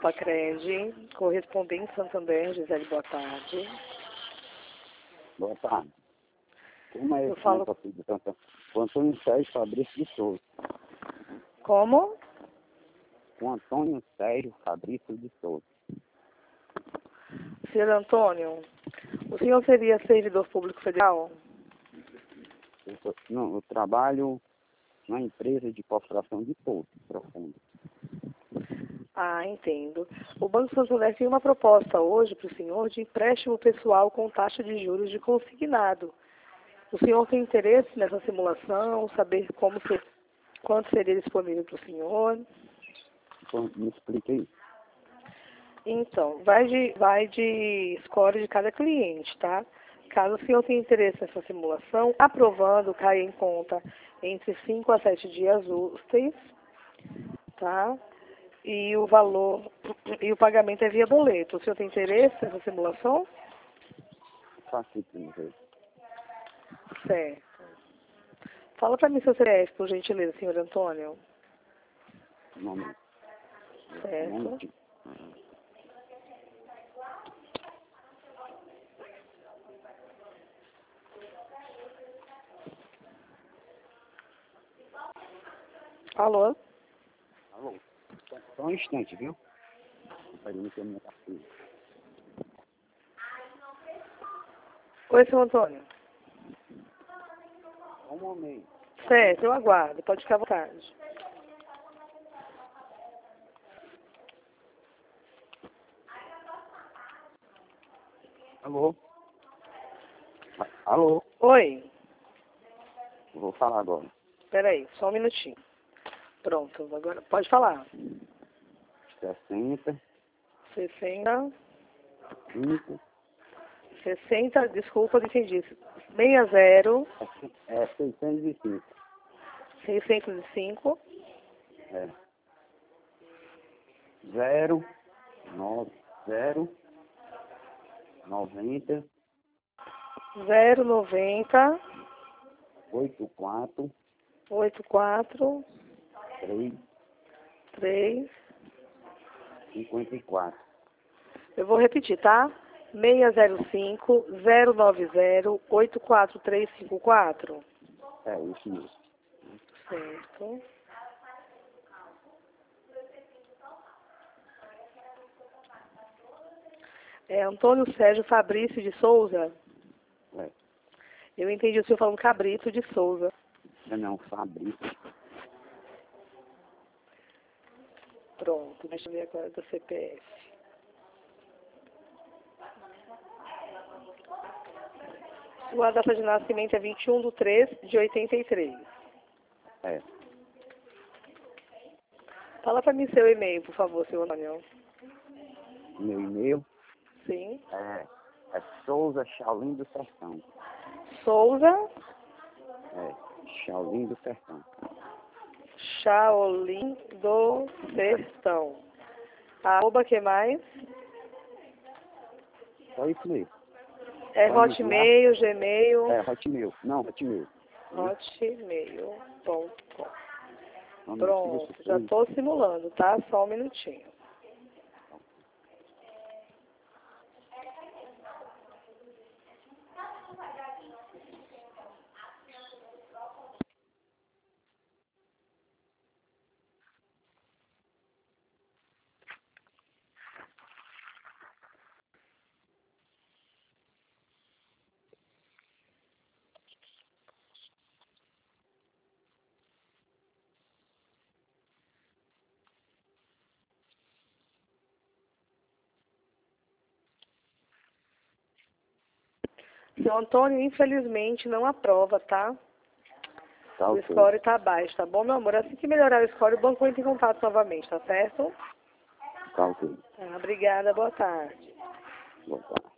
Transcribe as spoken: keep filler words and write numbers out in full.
Pacred, correspondente Santander, Gisele, boa tarde. Boa tarde. Como é Eu esse falo... negócio de Santander? O Antônio Sérgio Fabrício de Souza. Como? O Antônio Sérgio Fabrício de Souza. Senhor Antônio, o senhor seria servidor público federal? Eu, sou, não, eu trabalho na empresa de corporação de Poço Profundo. Ah, entendo. O Banco Santander tem uma proposta hoje para o senhor de empréstimo pessoal com taxa de juros de consignado. O senhor tem interesse nessa simulação, saber como ser, quanto seria disponível para o senhor? Então, me explique aí. Então, vai de, vai de score de cada cliente, tá? Caso o senhor tenha interesse nessa simulação, aprovando, cai em conta entre cinco a sete dias úteis, tá? E o valor, e o pagamento é via boleto. O senhor tem interesse nessa simulação? Faço isso. Certo. Fala para mim seu C P F, por gentileza, senhor Antônio. Momento. Certo. Momento. Alô? Alô? Só um instante, viu? Peraí, não tem minha carteira. Oi, senhor Antônio. Um momento. Certo, eu aguardo. Pode ficar à vontade. Alô? A- Alô? Oi. Vou falar agora. Espera aí, só um minutinho. Pronto, agora pode falar. sessenta, sessenta, cinco, sessenta, desculpa, não entendi. sessenta, é seiscentos e cinco. seiscentos e cinco, É. Zero, nove, zero, noventa, zero, noventa, oito, quatro, oitenta e quatro, três, três. cinquenta e quatro. Eu vou repetir, tá? seis zero cinco, zero nove zero, oito quatro três cinco quatro. É isso mesmo. Certo. É Antônio Sérgio Fabrício de Souza. É. Eu entendi o senhor falando Cabrito de Souza. Não, não, Fabrício. Pronto, deixa eu ver agora do C P F. Sua data de nascimento é vinte e um de três de oitenta e três. É. Fala para mim seu e-mail, por favor, senhor Antônio. Meu e-mail Sim. é, é Souza Shaolin do Sertão. Souza É, Shaolin do Sertão. Shaolin do Sertão. Arroba que mais? Só isso mesmo. É Vamos Hotmail, Gmail, É, Hotmail. Não, Hotmail. hotmail ponto com. Vamos Pronto, já estou simulando, tá? Só um minutinho. Seu Antônio, infelizmente, não aprova, tá? Tá, O ok. score tá baixo, tá bom, meu amor? Assim que melhorar o score, o banco entra em contato novamente, tá certo? Tá, ok. Tá, obrigada, boa tarde. Boa tarde.